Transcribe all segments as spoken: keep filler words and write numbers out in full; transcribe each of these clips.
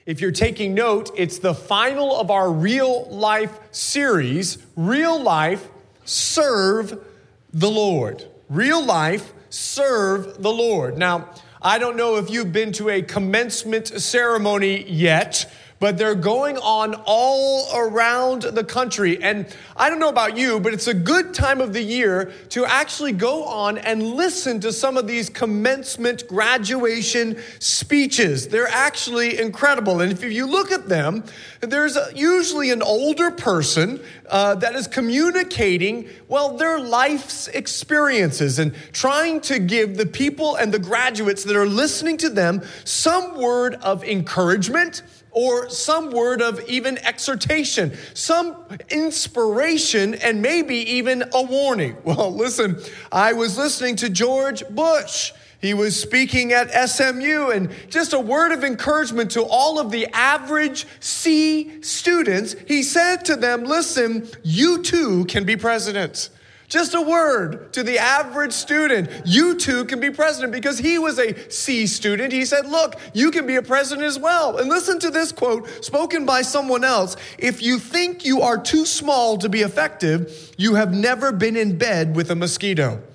If you're taking note, it's the final of our real life series, Real Life, Serve the Lord. Real life, serve the Lord. Now, I don't know if you've been to a commencement ceremony yet, but they're going on all around the country. And I don't know about you, but it's a good time of the year to actually go on and listen to some of these commencement graduation speeches. They're actually incredible. And if you look at them, there's a, usually an older person uh, that is communicating, well, their life's experiences and trying to give the people and the graduates that are listening to them some word of encouragement, or some word of even exhortation, some inspiration, and maybe even a warning. Well, listen, I was listening to George Bush. He was speaking at S M U, and just a word of encouragement to all of the average C students. He said to them, listen, you too can be president. Just a word to the average student. You too can be president, because he was a C student. He said, look, you can be a president as well. And listen to this quote spoken by someone else. If you think you are too small to be effective, you have never been in bed with a mosquito.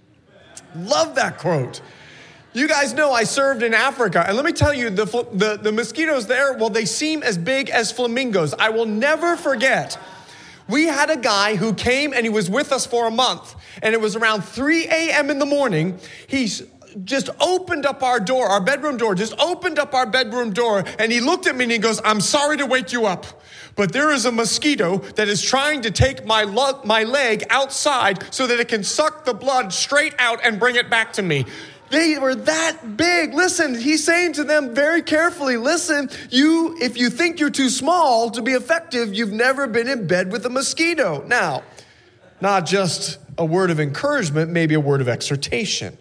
Love that quote. You guys know I served in Africa, and let me tell you, the, the, the mosquitoes there, well, they seem as big as flamingos. I will never forget. We had a guy who came and he was with us for a month, and it was around three a.m. in the morning. He just opened up our door, our bedroom door, just opened up our bedroom door, and he looked at me and he goes, I'm sorry to wake you up, but there is a mosquito that is trying to take my, lo- my leg outside so that it can suck the blood straight out and bring it back to me. They were that big. Listen, he's saying to them very carefully, listen, you, if you think you're too small to be effective, you've never been in bed with a mosquito. Now, not just a word of encouragement, maybe a word of exhortation.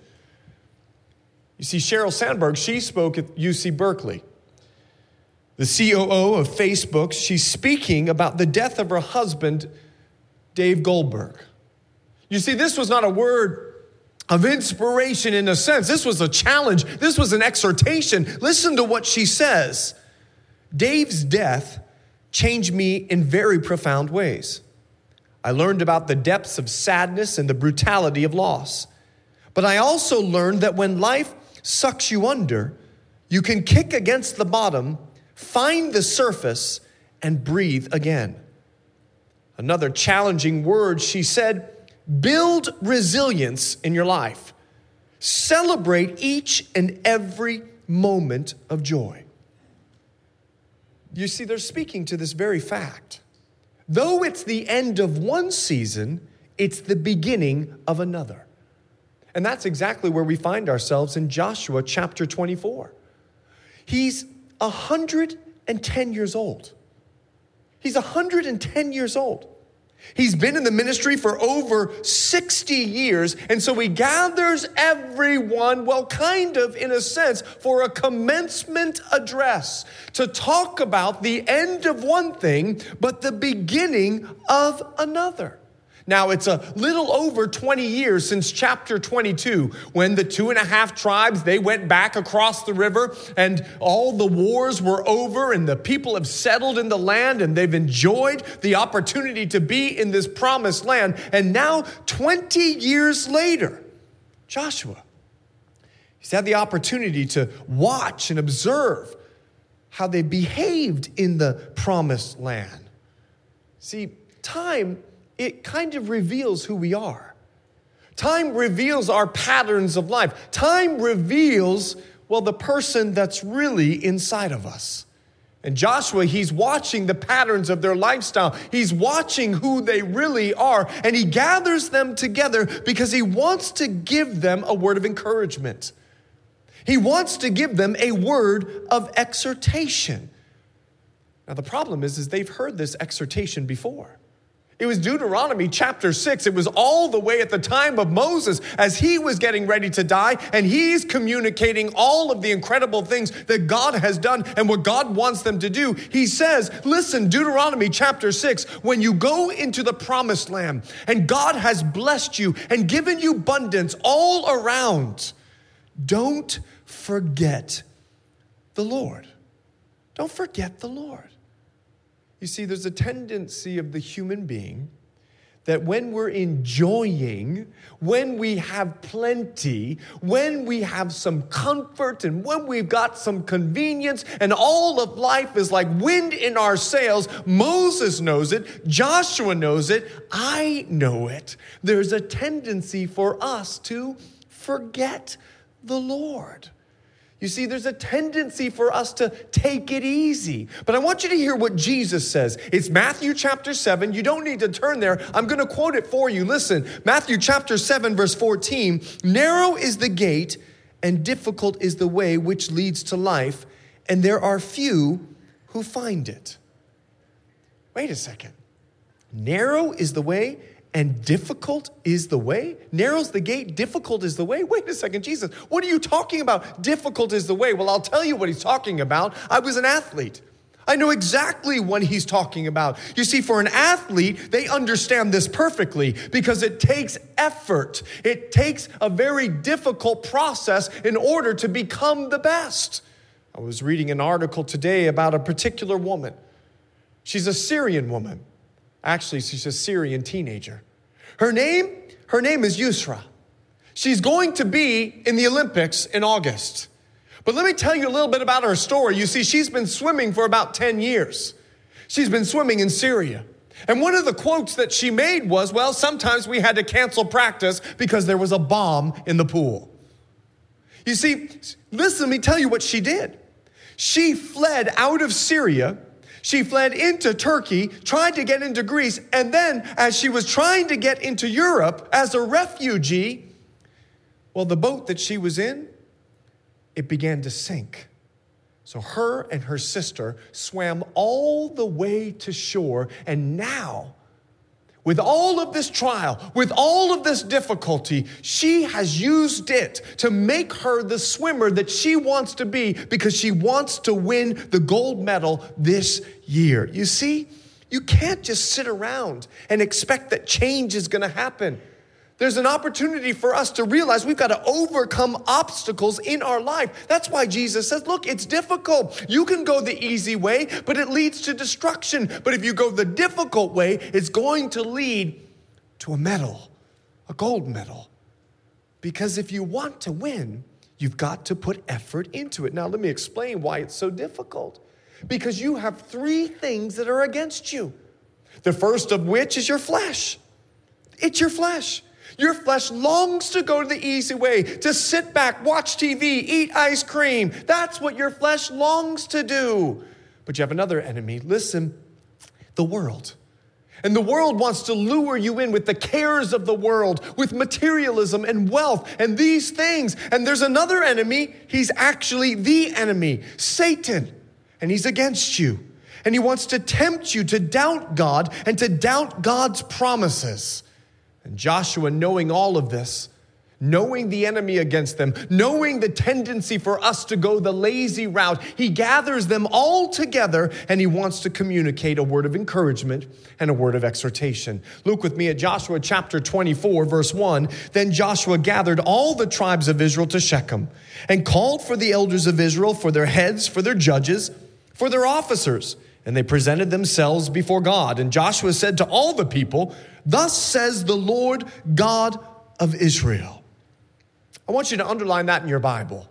You see, Sheryl Sandberg, she spoke at U C Berkeley. The C O O of Facebook, she's speaking about the death of her husband, Dave Goldberg. You see, this was not a word of inspiration in a sense. This was a challenge. This was an exhortation. Listen to what she says. Dave's death changed me in very profound ways. I learned about the depths of sadness and the brutality of loss. But I also learned that when life sucks you under, you can kick against the bottom, find the surface, and breathe again. Another challenging word, she said, build resilience in your life. Celebrate each and every moment of joy. You see, they're speaking to this very fact. Though it's the end of one season, it's the beginning of another. And that's exactly where we find ourselves in Joshua chapter twenty-four. He's one hundred ten years old. He's one hundred ten years old. He's been in the ministry for over sixty years, and so he gathers everyone, well, kind of in a sense, for a commencement address to talk about the end of one thing, but the beginning of another. Now, it's a little over twenty years since chapter twenty-two, when the two and a half tribes, they went back across the river and all the wars were over and the people have settled in the land and they've enjoyed the opportunity to be in this promised land. And now, twenty years later, Joshua, he's had the opportunity to watch and observe how they behaved in the promised land. See, time, it kind of reveals who we are. Time reveals our patterns of life. Time reveals, well, the person that's really inside of us. And Joshua, he's watching the patterns of their lifestyle. He's watching who they really are. And he gathers them together because he wants to give them a word of encouragement. He wants to give them a word of exhortation. Now, the problem is, is they've heard this exhortation before. It was Deuteronomy chapter six. It was all the way at the time of Moses as he was getting ready to die, and he's communicating all of the incredible things that God has done and what God wants them to do. He says, listen, Deuteronomy chapter six, when you go into the promised land and God has blessed you and given you abundance all around, don't forget the Lord. Don't forget the Lord. You see, there's a tendency of the human being that when we're enjoying, when we have plenty, when we have some comfort, and when we've got some convenience, and all of life is like wind in our sails, Moses knows it, Joshua knows it, I know it. There's a tendency for us to forget the Lord. You see, there's a tendency for us to take it easy. But I want you to hear what Jesus says. It's Matthew chapter seven. You don't need to turn there. I'm going to quote it for you. Listen, Matthew chapter seven, verse fourteen. Narrow is the gate and difficult is the way which leads to life, and there are few who find it. Wait a second. Narrow is the way and difficult is the way? Narrow's the gate, difficult is the way? Wait a second, Jesus, what are you talking about? Difficult is the way. Well, I'll tell you what he's talking about. I was an athlete. I know exactly what he's talking about. You see, for an athlete, they understand this perfectly because it takes effort. It takes a very difficult process in order to become the best. I was reading an article today about a particular woman. She's a Syrian woman. Actually, she's a Syrian teenager. Her name, her name is Yusra. She's going to be in the Olympics in August. But let me tell you a little bit about her story. You see, she's been swimming for about ten years. She's been swimming in Syria. And one of the quotes that she made was, well, sometimes we had to cancel practice because there was a bomb in the pool. You see, listen, let me tell you what she did. She fled out of Syria. She fled into Turkey, tried to get into Greece, and then as she was trying to get into Europe as a refugee, well, the boat that she was in, it began to sink. So her and her sister swam all the way to shore, and now, with all of this trial, with all of this difficulty, she has used it to make her the swimmer that she wants to be because she wants to win the gold medal this year. You see, you can't just sit around and expect that change is going to happen. There's an opportunity for us to realize we've got to overcome obstacles in our life. That's why Jesus says, look, it's difficult. You can go the easy way, but it leads to destruction. But if you go the difficult way, it's going to lead to a medal, a gold medal. Because if you want to win, you've got to put effort into it. Now, let me explain why it's so difficult. Because you have three things that are against you. The first of which is your flesh. It's your flesh. Your flesh longs to go the easy way, to sit back, watch T V, eat ice cream. That's what your flesh longs to do. But you have another enemy. Listen, the world. And the world wants to lure you in with the cares of the world, with materialism and wealth and these things. And there's another enemy. He's actually the enemy, Satan. And he's against you. And he wants to tempt you to doubt God and to doubt God's promises. And Joshua, knowing all of this, knowing the enemy against them, knowing the tendency for us to go the lazy route, he gathers them all together and he wants to communicate a word of encouragement and a word of exhortation. Look with me at Joshua chapter twenty-four, verse one. Then Joshua gathered all the tribes of Israel to Shechem and called for the elders of Israel, for their heads, for their judges, for their officers. And they presented themselves before God. And Joshua said to all the people, thus says the Lord God of Israel. I want you to underline that in your Bible.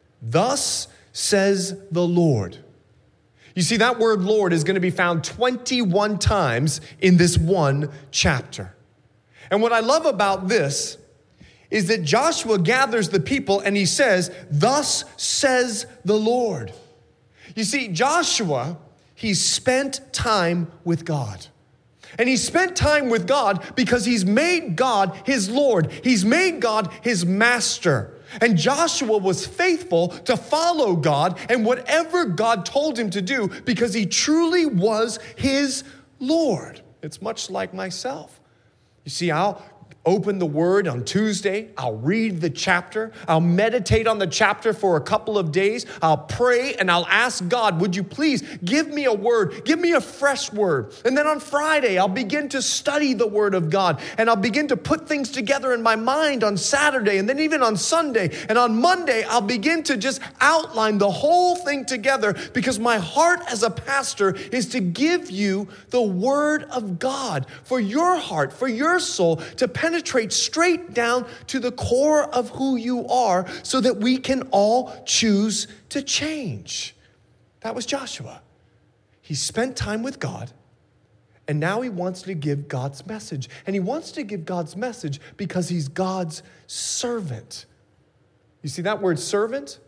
Thus says the Lord. You see, that word Lord is going to be found twenty-one times in this one chapter. And what I love about this is that Joshua gathers the people and he says, thus says the Lord. You see, Joshua, he spent time with God. And he spent time with God because he's made God his Lord. He's made God his master. And Joshua was faithful to follow God and whatever God told him to do because he truly was his Lord. It's much like myself. You see, I'll open the Word on Tuesday. I'll read the chapter. I'll meditate on the chapter for a couple of days. I'll pray and I'll ask God, would you please give me a word? Give me a fresh word. And then on Friday, I'll begin to study the Word of God. And I'll begin to put things together in my mind on Saturday and then even on Sunday. And on Monday, I'll begin to just outline the whole thing together, because my heart as a pastor is to give you the Word of God for your heart, for your soul, to penetrate Penetrate straight down to the core of who you are, so that we can all choose to change. That was Joshua. He spent time with God, and now he wants to give God's message. And he wants to give God's message because he's God's servant. You see that word servant?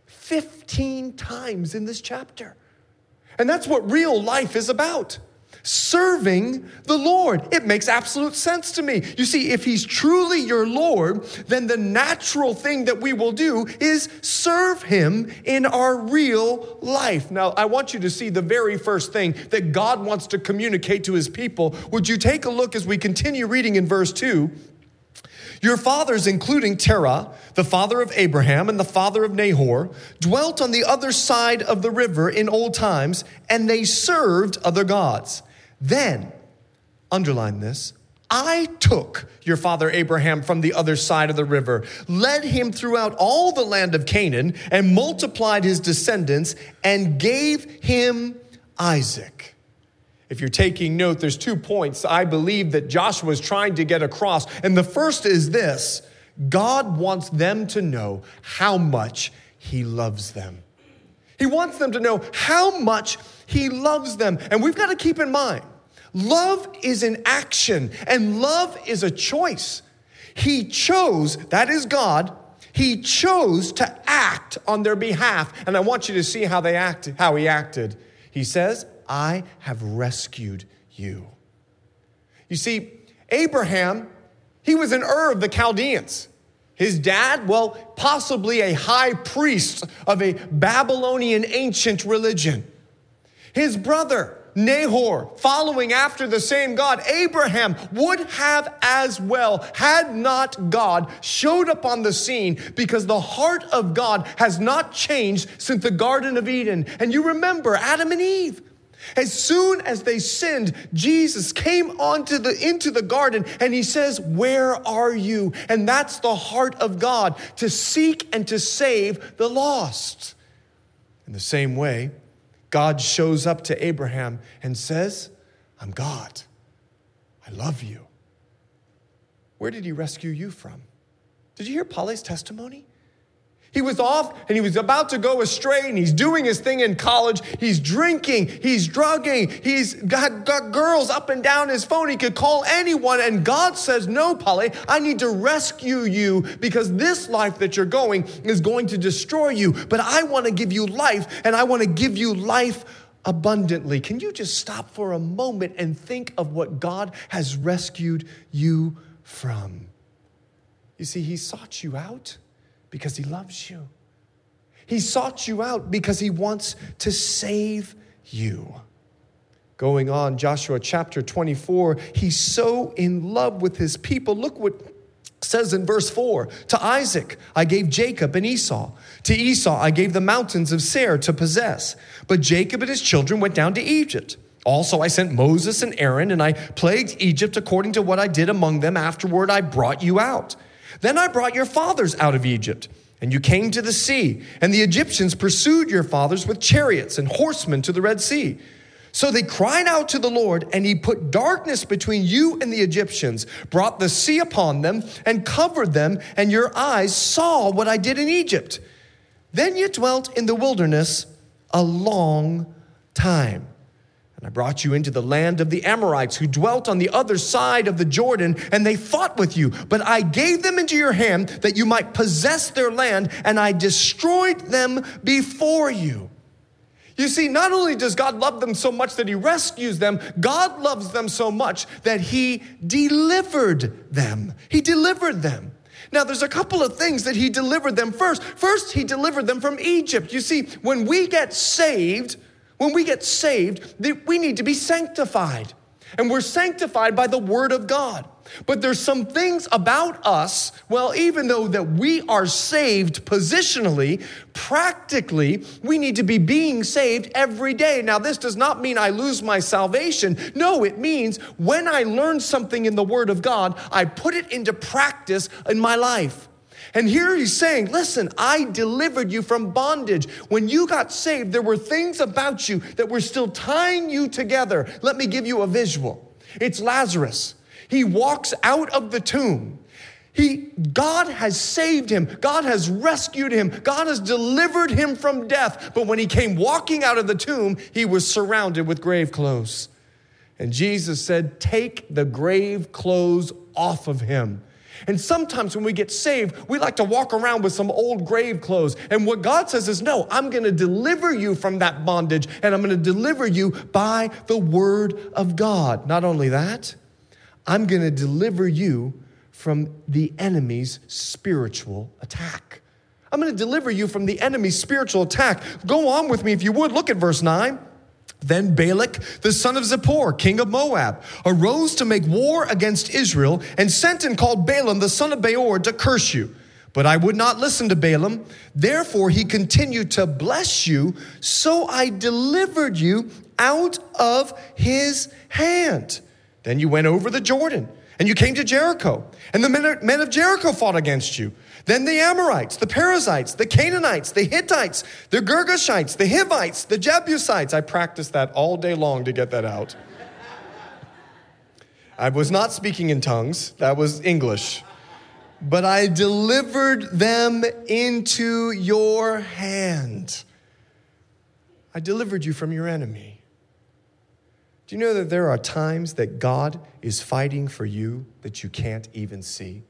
fifteen times in this chapter. And that's what real life is about. Serving the Lord. It makes absolute sense to me. You see, if he's truly your Lord, then the natural thing that we will do is serve him in our real life. Now, I want you to see the very first thing that God wants to communicate to his people. Would you take a look as we continue reading in verse two? Your fathers, including Terah, the father of Abraham and the father of Nahor, dwelt on the other side of the river in old times, and they served other gods. Then, underline this, I took your father Abraham from the other side of the river, led him throughout all the land of Canaan, and multiplied his descendants, and gave him Isaac. If you're taking note, there's two points I believe that Joshua is trying to get across. And the first is this: God wants them to know how much he loves them. He wants them to know how much he loves them. And we've got to keep in mind, love is an action and love is a choice. He chose, that is God, he chose to act on their behalf. And I want you to see how they acted, how he acted. He says, I have rescued you. You see, Abraham, he was in Ur of the Chaldeans. His dad, well, possibly a high priest of a Babylonian ancient religion. His brother, Nahor, following after the same God, Abraham would have as well, had not God showed up on the scene, because the heart of God has not changed since the Garden of Eden. And you remember Adam and Eve. As soon as they sinned, Jesus came onto the, into the garden, and he says, where are you? And that's the heart of God, to seek and to save the lost. In the same way, God shows up to Abraham and says, I'm God. I love you. Where did he rescue you from? Did you hear Polly's testimony? He was off and he was about to go astray, and he's doing his thing in college. He's drinking, he's drugging, he's got, got girls up and down his phone. He could call anyone, and God says, no, Polly, I need to rescue you, because this life that you're going is going to destroy you. But I want to give you life, and I want to give you life abundantly. Can you just stop for a moment and think of what God has rescued you from? You see, he sought you out because he loves you. He sought you out because he wants to save you. Going on, Joshua chapter twenty-four, he's so in love with his people. Look what it says in verse four. To Isaac, I gave Jacob and Esau. To Esau, I gave the mountains of Seir to possess. But Jacob and his children went down to Egypt. Also, I sent Moses and Aaron, and I plagued Egypt according to what I did among them. Afterward, I brought you out. Then I brought your fathers out of Egypt, and you came to the sea, and the Egyptians pursued your fathers with chariots and horsemen to the Red Sea. So they cried out to the Lord, and he put darkness between you and the Egyptians, brought the sea upon them, and covered them, and your eyes saw what I did in Egypt. Then you dwelt in the wilderness a long time. And I brought you into the land of the Amorites, who dwelt on the other side of the Jordan, and they fought with you. But I gave them into your hand that you might possess their land, and I destroyed them before you. You see, not only does God love them so much that he rescues them, God loves them so much that he delivered them. He delivered them. Now, there's a couple of things that he delivered them first. First, he delivered them from Egypt. You see, when we get saved, When we get saved, we need to be sanctified. And we're sanctified by the word of God. But there's some things about us, well, even though that we are saved positionally, practically, we need to be being saved every day. Now, this does not mean I lose my salvation. No, it means when I learn something in the Word of God, I put it into practice in my life. And here he's saying, listen, I delivered you from bondage. When you got saved, there were things about you that were still tying you together. Let me give you a visual. It's Lazarus. He walks out of the tomb. He, God has saved him. God has rescued him. God has delivered him from death. But when he came walking out of the tomb, he was surrounded with grave clothes. And Jesus said, take the grave clothes off of him. And sometimes when we get saved, we like to walk around with some old grave clothes. And what God says is, no, I'm going to deliver you from that bondage, and I'm going to deliver you by the word of God. Not only that, I'm going to deliver you from the enemy's spiritual attack. I'm going to deliver you from the enemy's spiritual attack. Go on with me if you would. Look at verse nine. Then Balak, the son of Zippor, king of Moab, arose to make war against Israel and sent and called Balaam, the son of Beor, to curse you. But I would not listen to Balaam. Therefore, he continued to bless you. So I delivered you out of his hand. Then you went over the Jordan, and you came to Jericho, and the men of Jericho fought against you. Then the Amorites, the Perizzites, the Canaanites, the Hittites, the Girgashites, the Hivites, the Jebusites. I practiced that all day long to get that out. I was not speaking in tongues. That was English. But I delivered them into your hand. I delivered you from your enemy. Do you know that there are times that God is fighting for you that you can't even see?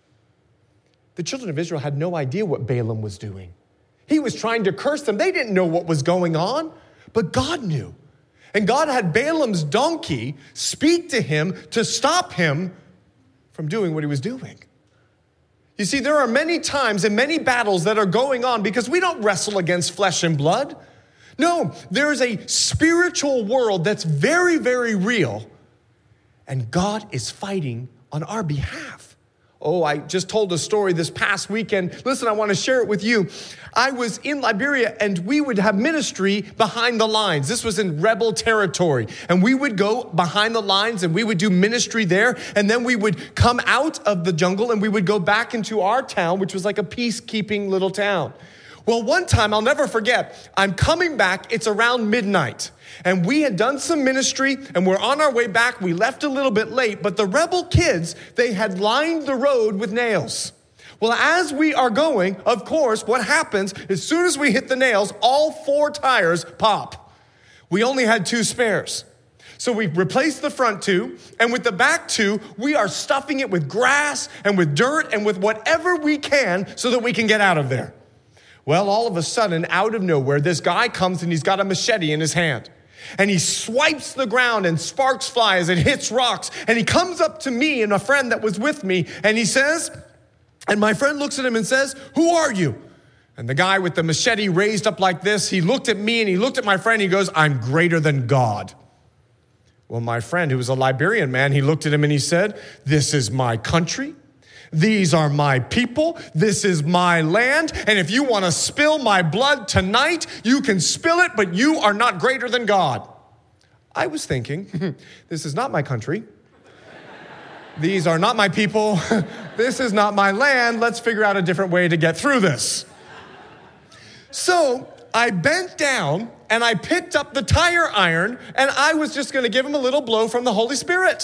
The children of Israel had no idea what Balaam was doing. He was trying to curse them. They didn't know what was going on, but God knew. And God had Balaam's donkey speak to him to stop him from doing what he was doing. You see, there are many times and many battles that are going on because we don't wrestle against flesh and blood. No, there is a spiritual world that's very, very real, and God is fighting on our behalf. Oh, I just told a story this past weekend. Listen, I want to share it with you. I was in Liberia, and we would have ministry behind the lines. This was in rebel territory, and we would go behind the lines, and we would do ministry there, and then we would come out of the jungle, and we would go back into our town, which was like a peacekeeping little town. Well, one time, I'll never forget, I'm coming back, it's around midnight, and we had done some ministry, and we're on our way back. We left a little bit late, but the rebel kids, they had lined the road with nails. Well, as we are going, of course, what happens, as soon as we hit the nails, all four tires pop. We only had two spares. So we replaced the front two, and with the back two, we are stuffing it with grass and with dirt and with whatever we can so that we can get out of there. Well, all of a sudden, out of nowhere, this guy comes and he's got a machete in his hand. And he swipes the ground and sparks fly as it hits rocks. And he comes up to me and a friend that was with me, and he says, and my friend looks at him and says, "Who are you?" And the guy with the machete raised up like this, he looked at me and he looked at my friend, and he goes, "I'm greater than God." Well, my friend, who was a Liberian man, he looked at him and he said, "This is my country. These are my people. This is my land. And if you want to spill my blood tonight, you can spill it, but you are not greater than God." I was thinking, this is not my country. These are not my people. This is not my land. Let's figure out a different way to get through this. So I bent down and I picked up the tire iron, and I was just going to give him a little blow from the Holy Spirit.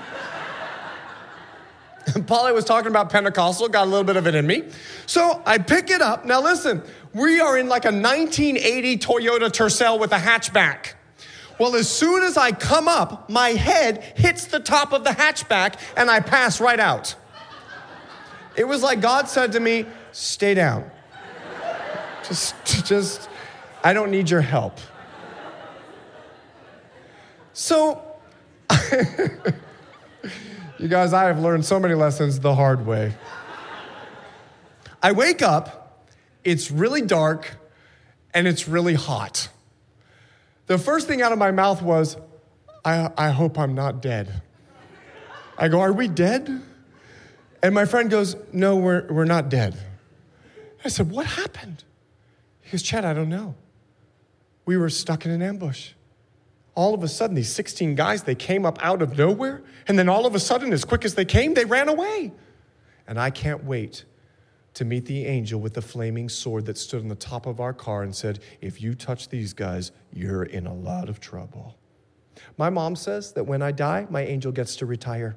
Polly was talking about Pentecostal, got a little bit of it in me. So I pick it up. Now listen, we are in like a nineteen eighty Toyota Tercel with a hatchback. Well, as soon as I come up, my head hits the top of the hatchback and I pass right out. It was like God said to me, "Stay down. Just, just, I don't need your help." So, you guys, I have learned so many lessons the hard way. I wake up, it's really dark, and it's really hot. The first thing out of my mouth was, I, I hope I'm not dead. I go, are we dead? And my friend goes, no, we're, we're not dead. I said, what happened? He goes, Chad, I don't know. We were stuck in an ambush. All of a sudden, these sixteen guys, they came up out of nowhere. And then all of a sudden, as quick as they came, they ran away. And I can't wait to meet the angel with the flaming sword that stood on the top of our car and said, if you touch these guys, you're in a lot of trouble. My mom says that when I die, my angel gets to retire.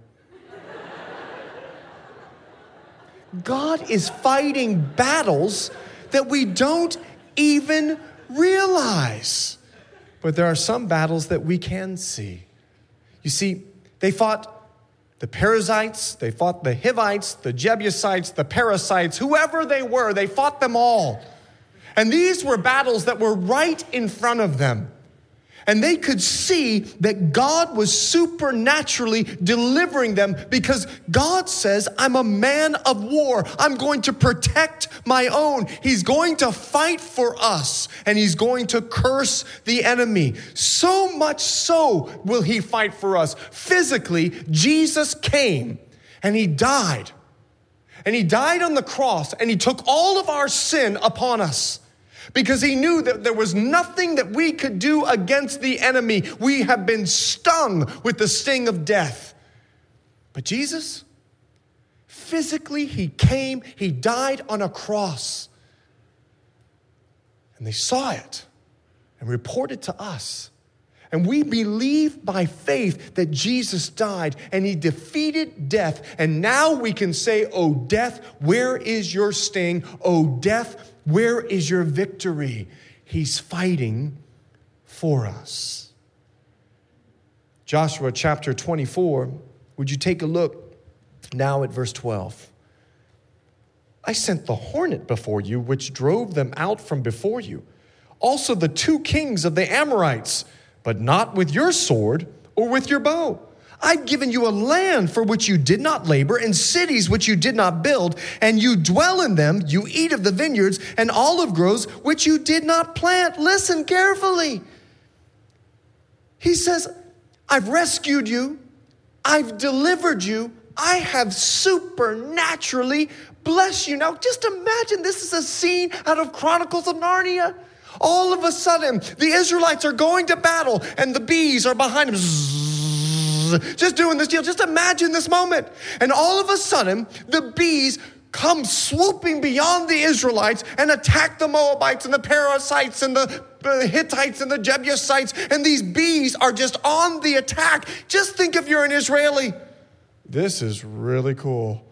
God is fighting battles that we don't even realize. But there are some battles that we can see. You see, they fought the Perizzites, they fought the Hivites, the Jebusites, the Parasites, whoever they were, they fought them all. And these were battles that were right in front of them. And they could see that God was supernaturally delivering them because God says, I'm a man of war. I'm going to protect my own. He's going to fight for us and he's going to curse the enemy. So much so will he fight for us. Physically, Jesus came and he died. And he died on the cross and he took all of our sin upon us. Because he knew that there was nothing that we could do against the enemy. We have been stung with the sting of death. But Jesus, physically, he came, he died on a cross. And they saw it and reported to us. And we believe by faith that Jesus died and he defeated death. And now we can say, oh, death, where is your sting? Oh, death, where is your victory? He's fighting for us. Joshua chapter twenty-four, would you take a look now at verse twelve? I sent the hornet before you, which drove them out from before you. Also the two kings of the Amorites, but not with your sword or with your bow. I've given you a land for which you did not labor, and cities which you did not build, and you dwell in them. You eat of the vineyards and olive groves which you did not plant. Listen carefully. He says, I've rescued you. I've delivered you. I have supernaturally blessed you. Now, just imagine this is a scene out of Chronicles of Narnia. All of a sudden, the Israelites are going to battle, and the bees are behind them. Just doing this deal. Just imagine this moment. And all of a sudden, the bees come swooping beyond the Israelites and attack the Moabites and the Perizzites and the Hittites and the Jebusites. And these bees are just on the attack. Just think if you're an Israeli. This is really cool.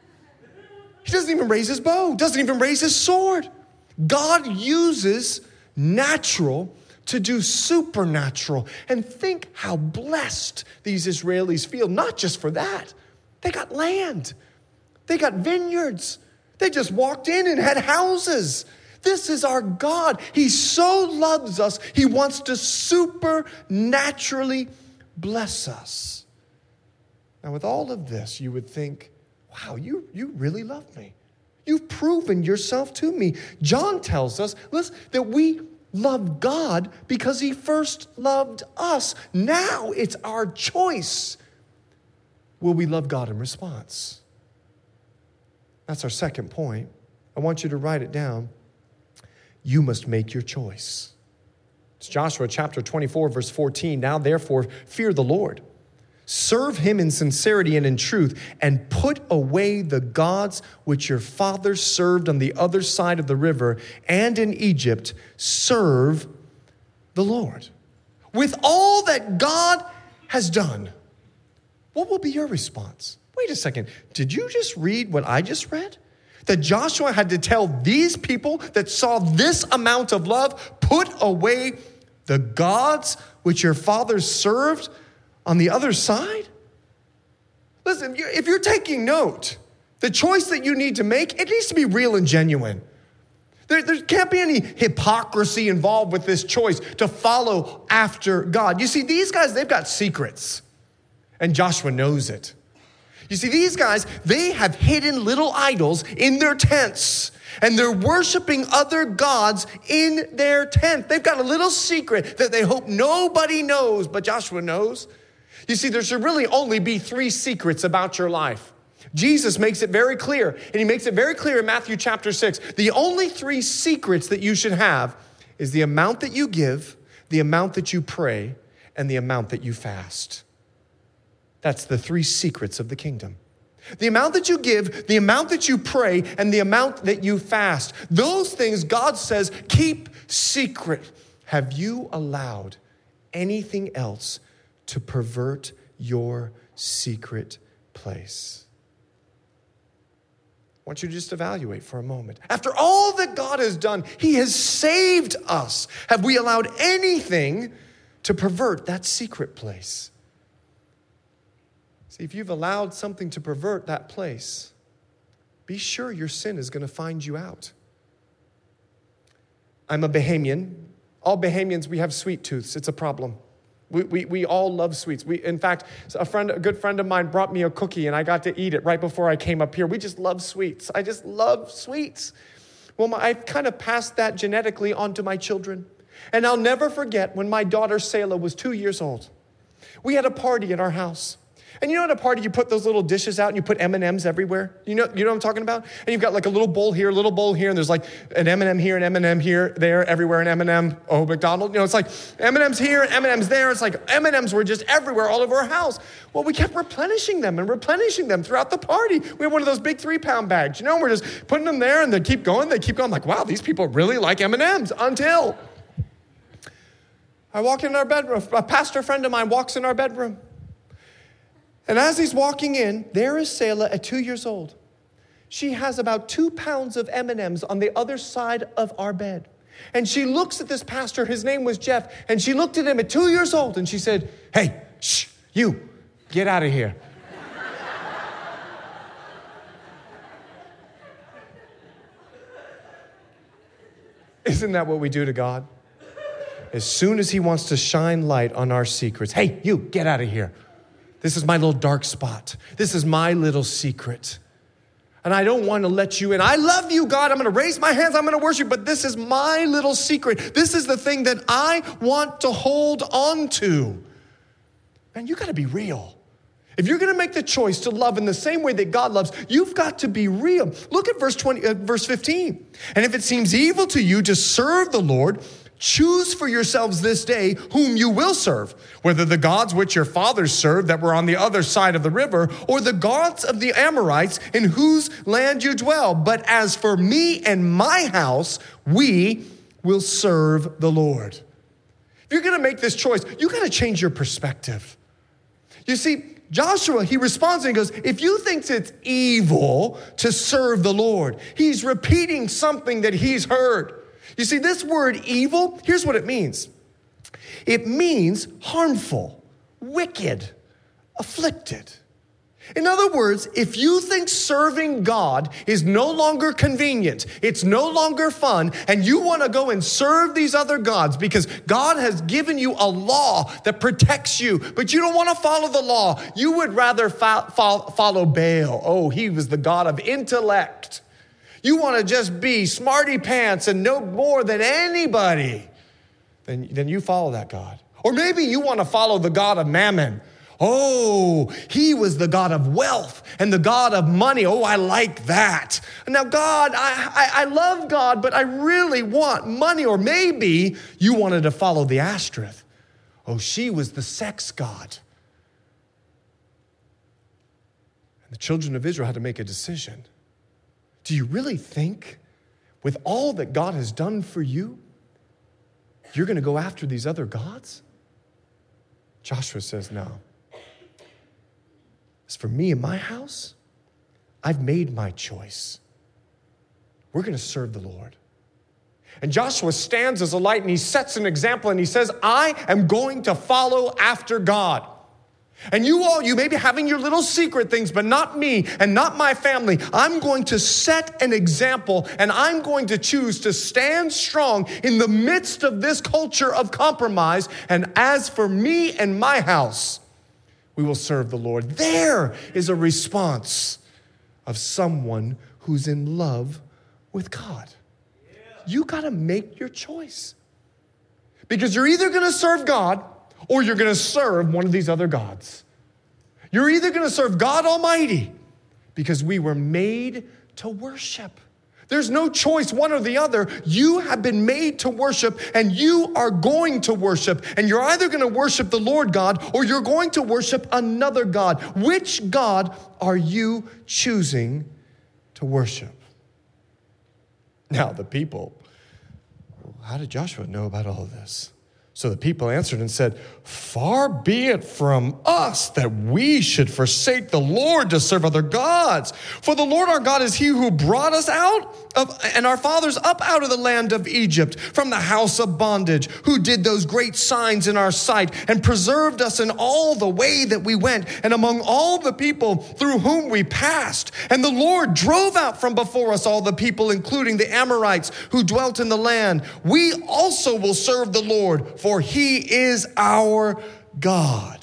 He doesn't even raise his bow. Doesn't even raise his sword. God uses natural to do supernatural. And think how blessed these Israelis feel. Not just for that. They got land. They got vineyards. They just walked in and had houses. This is our God. He so loves us. He wants to supernaturally bless us. Now, with all of this, you would think, wow, you, you really love me. You've proven yourself to me. John tells us, listen, that we love God because he first loved us. Now it's our choice. Will we love God in response? That's our second point. I want you to write it down. You must make your choice. It's Joshua chapter twenty-four, verse fourteen. Now therefore, fear the Lord. Serve him in sincerity and in truth, and put away the gods which your fathers served on the other side of the river and in Egypt. Serve the Lord. With all that God has done, what will be your response? Wait a second. Did you just read what I just read? That Joshua had to tell these people that saw this amount of love, put away the gods which your fathers served on the other side? Listen, if you're taking note, the choice that you need to make, it needs to be real and genuine. There, there can't be any hypocrisy involved with this choice to follow after God. You see, these guys, they've got secrets, and Joshua knows it. You see, these guys, they have hidden little idols in their tents, and they're worshiping other gods in their tent. They've got a little secret that they hope nobody knows, but Joshua knows. You see, there should really only be three secrets about your life. Jesus makes it very clear, and he makes it very clear in Matthew chapter six. The only three secrets that you should have is the amount that you give, the amount that you pray, and the amount that you fast. That's the three secrets of the kingdom. The amount that you give, the amount that you pray, and the amount that you fast. Those things God says, keep secret. Have you allowed anything else to pervert your secret place? I want you to just evaluate for a moment. After all that God has done, he has saved us. Have we allowed anything to pervert that secret place? See, if you've allowed something to pervert that place, be sure your sin is going to find you out. I'm a Bahamian. All Bahamians, we have sweet tooths. It's a problem. We, we we all love sweets. We, in fact, a friend, a good friend of mine brought me a cookie and I got to eat it right before I came up here. We just love sweets. I just love sweets. Well, my, I've kind of passed that genetically onto my children. And I'll never forget when my daughter, Selah, was two years old. We had a party at our house. And you know at a party, you put those little dishes out and you put M and M's everywhere. You know, you know what I'm talking about? And you've got like a little bowl here, a little bowl here, and there's like an M and M here, an M and M here, there, everywhere, an M and M. Oh, McDonald's. You know, it's like M and M's here and M and M's there. It's like M and M's were just everywhere, all over our house. Well, we kept replenishing them and replenishing them throughout the party. We had one of those big three-pound bags. You know, we're just putting them there, and they keep going. They keep going. Like, wow, these people really like M and M's until I walk in our bedroom. A pastor friend of mine walks in our bedroom. And as he's walking in, there is Selah at two years old. She has about two pounds of M and M's on the other side of our bed. And she looks at this pastor, his name was Jeff, and she looked at him at two years old and she said, "Hey, shh, you, get out of here." Isn't that what we do to God? As soon as he wants to shine light on our secrets, "Hey, you, get out of here. This is my little dark spot. This is my little secret. And I don't want to let you in. I love you, God. I'm going to raise my hands. I'm going to worship. But this is my little secret. This is the thing that I want to hold on to." Man, you got to be real. If you're going to make the choice to love in the same way that God loves, you've got to be real. Look at verse twenty, uh, verse fifteen. "And if it seems evil to you to serve the Lord, choose for yourselves this day whom you will serve, whether the gods which your fathers served that were on the other side of the river, or the gods of the Amorites in whose land you dwell. But as for me and my house, we will serve the Lord." If you're going to make this choice, you got to change your perspective. You see, Joshua, he responds and he goes, if you think it's evil to serve the Lord, he's repeating something that he's heard. You see, this word evil, here's what it means. It means harmful, wicked, afflicted. In other words, if you think serving God is no longer convenient, it's no longer fun, and you want to go and serve these other gods because God has given you a law that protects you, but you don't want to follow the law. You would rather fo- fo- follow Baal. Oh, he was the God of intellect. You want to just be smarty pants and know more than anybody. Then, then you follow that God. Or maybe you want to follow the God of Mammon. Oh, he was the God of wealth and the God of money. Oh, I like that. Now, God, I, I, I love God, but I really want money. Or maybe you wanted to follow the Ashtoreth. Oh, she was the sex god. And the children of Israel had to make a decision. Do you really think with all that God has done for you, you're going to go after these other gods? Joshua says, no. As for me and my house, I've made my choice. We're going to serve the Lord. And Joshua stands as a light and he sets an example and he says, I am going to follow after God. And you all, you may be having your little secret things, but not me and not my family. I'm going to set an example and I'm going to choose to stand strong in the midst of this culture of compromise. And as for me and my house, we will serve the Lord. There is a response of someone who's in love with God. You got to make your choice. Because you're either going to serve God or you're going to serve one of these other gods. You're either going to serve God Almighty, because we were made to worship. There's no choice, one or the other. You have been made to worship, and you are going to worship. And you're either going to worship the Lord God, or you're going to worship another God. Which God are you choosing to worship? Now, the people, how did Joshua know about all of this? So the people answered and said, far be it from us that we should forsake the Lord to serve other gods. For the Lord our God is he who brought us out of, and our fathers up out of the land of Egypt, from the house of bondage, who did those great signs in our sight and preserved us in all the way that we went and among all the people through whom we passed. And the Lord drove out from before us all the people, including the Amorites who dwelt in the land. We also will serve the Lord, for For he is our God.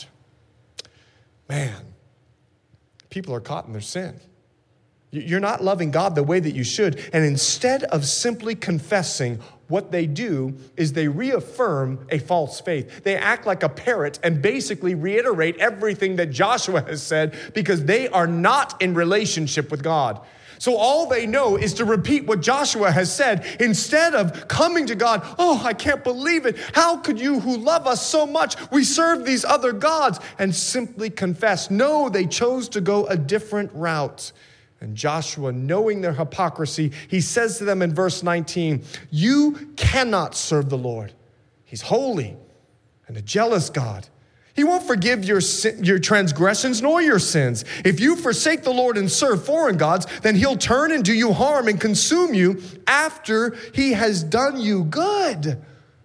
Man, people are caught in their sin. You're not loving God the way that you should. And instead of simply confessing, what they do is they reaffirm a false faith. They act like a parrot and basically reiterate everything that Joshua has said, because they are not in relationship with God. So all they know is to repeat what Joshua has said, instead of coming to God. Oh, I can't believe it. How could you who love us so much, we serve these other gods, and simply confess? No, they chose to go a different route. And Joshua, knowing their hypocrisy, he says to them in verse nineteen, you cannot serve the Lord. He's holy and a jealous God. He won't forgive your sin, your transgressions nor your sins. If you forsake the Lord and serve foreign gods, then he'll turn and do you harm and consume you after he has done you good.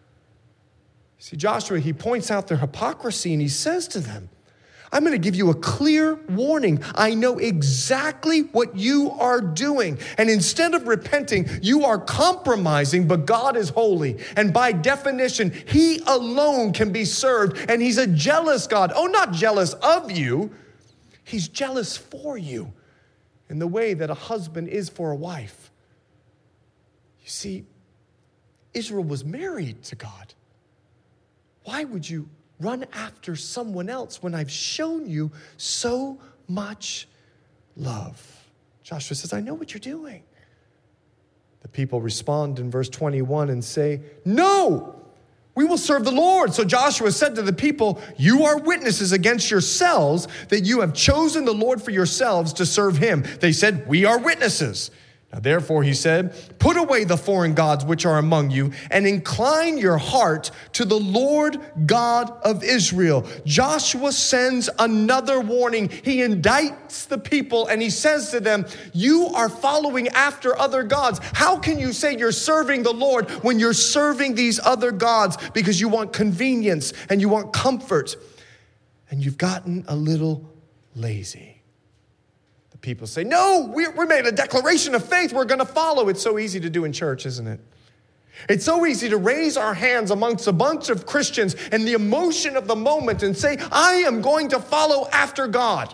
See, Joshua, he points out their hypocrisy and he says to them, I'm going to give you a clear warning. I know exactly what you are doing. And instead of repenting, you are compromising, but God is holy. And by definition, he alone can be served. And he's a jealous God. Oh, not jealous of you. He's jealous for you in the way that a husband is for a wife. You see, Israel was married to God. Why would you run after someone else when I've shown you so much love? Joshua says, I know what you're doing. The people respond in verse twenty-one and say, no, we will serve the Lord. So Joshua said to the people, you are witnesses against yourselves that you have chosen the Lord for yourselves to serve him. They said, we are witnesses. Now, therefore, he said, put away the foreign gods which are among you and incline your heart to the Lord God of Israel. Joshua sends another warning. He indicts the people and he says to them, you are following after other gods. How can you say you're serving the Lord when you're serving these other gods? Because you want convenience and you want comfort, and you've gotten a little lazy. People say, no, we, we made a declaration of faith. We're going to follow. It's so easy to do in church, isn't it? It's so easy to raise our hands amongst a bunch of Christians and the emotion of the moment and say, I am going to follow after God.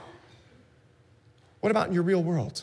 What about in your real world?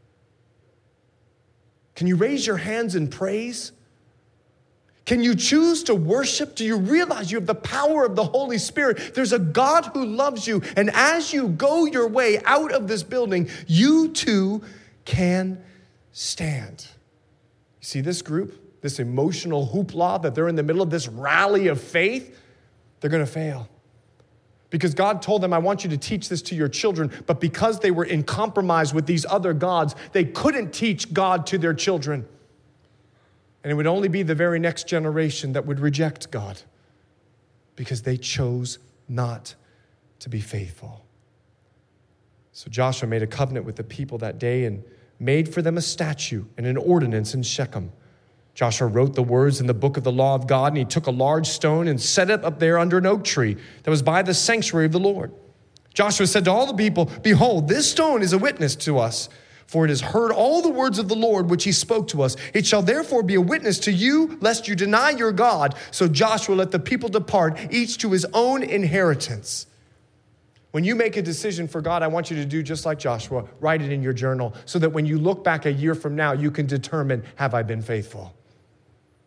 Can you raise your hands in praise? Can you choose to worship? Do you realize you have the power of the Holy Spirit? There's a God who loves you. And as you go your way out of this building, you too can stand. You see, this group, this emotional hoopla that they're in the middle of, this rally of faith, they're going to fail. Because God told them, I want you to teach this to your children. But because they were in compromise with these other gods, they couldn't teach God to their children. And it would only be the very next generation that would reject God because they chose not to be faithful. So Joshua made a covenant with the people that day and made for them a statute and an ordinance in Shechem. Joshua wrote the words in the book of the law of God, and he took a large stone and set it up there under an oak tree that was by the sanctuary of the Lord. Joshua said to all the people, behold, this stone is a witness to us, for it has heard all the words of the Lord which he spoke to us. It shall therefore be a witness to you, lest you deny your God. So Joshua let the people depart, each to his own inheritance. When you make a decision for God, I want you to do just like Joshua. Write it in your journal so that when you look back a year from now, you can determine, have I been faithful?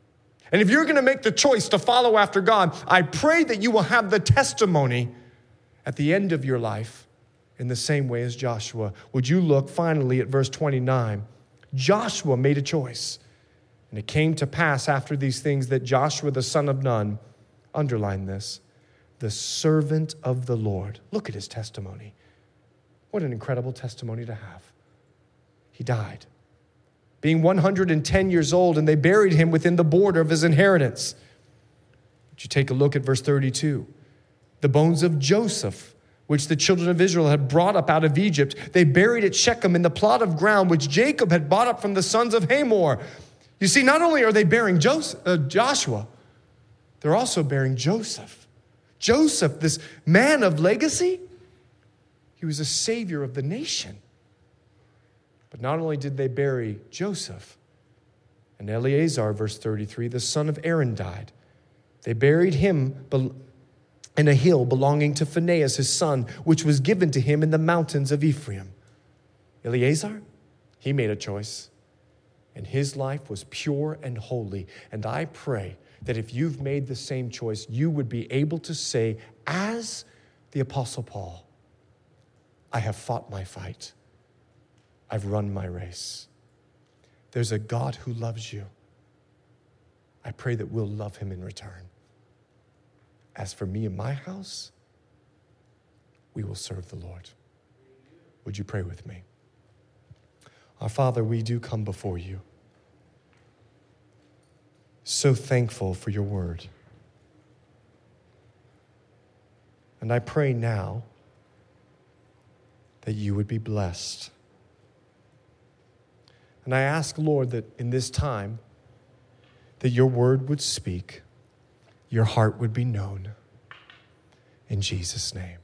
And if you're going to make the choice to follow after God, I pray that you will have the testimony at the end of your life in the same way as Joshua. Would you look finally at verse twenty-nine? Joshua made a choice. And it came to pass after these things that Joshua the son of Nun, underline this, the servant of the Lord. Look at his testimony. What an incredible testimony to have. He died, being one hundred ten years old, and they buried him within the border of his inheritance. Would you take a look at verse thirty-two? The bones of Joseph, which the children of Israel had brought up out of Egypt, they buried at Shechem in the plot of ground which Jacob had bought up from the sons of Hamor. You see, not only are they bearing Joseph, uh, Joshua, they're also bearing Joseph. Joseph, this man of legacy, he was a savior of the nation. But not only did they bury Joseph, and Eleazar, verse thirty-three, the son of Aaron, died. They buried him in a hill belonging to Phinehas, his son, which was given to him in the mountains of Ephraim. Eleazar, he made a choice, and his life was pure and holy. And I pray that if you've made the same choice, you would be able to say, as the Apostle Paul, I have fought my fight. I've run my race. There's a God who loves you. I pray that we'll love him in return. As for me and my house, we will serve the Lord. Would you pray with me? Our Father, we do come before you, so thankful for your word. And I pray now that you would be blessed. And I ask, Lord, that in this time, that your word would speak, your heart would be known. In Jesus' name.